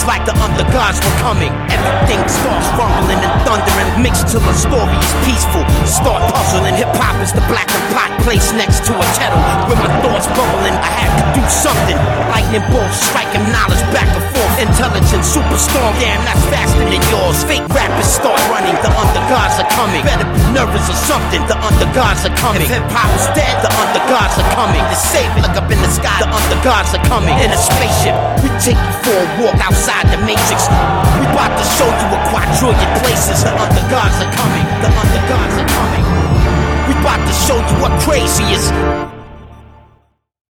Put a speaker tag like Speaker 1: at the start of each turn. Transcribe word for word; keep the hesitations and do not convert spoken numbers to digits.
Speaker 1: It's like the undergods were coming. Everything starts rumbling and thundering, mixed till the story is peaceful. Start puzzling. Hip-hop is the blackened pot placed next to a kettle. With my thoughts bubbling, I had to do something. Lightning bolts striking knowledge back and forth. Intelligent superstorm, damn, that's faster than yours. Fake rappers start running, the undergods are coming. Better be nervous or something, the undergods are coming. If hip-hop is dead, the undergods are coming. To save it, look up in the sky, the undergods are coming. In a spaceship, we take you for a walk outside the matrix. We about to show you a quadrillion places. The undergods are coming, the undergods are coming. We about to show you what crazy is.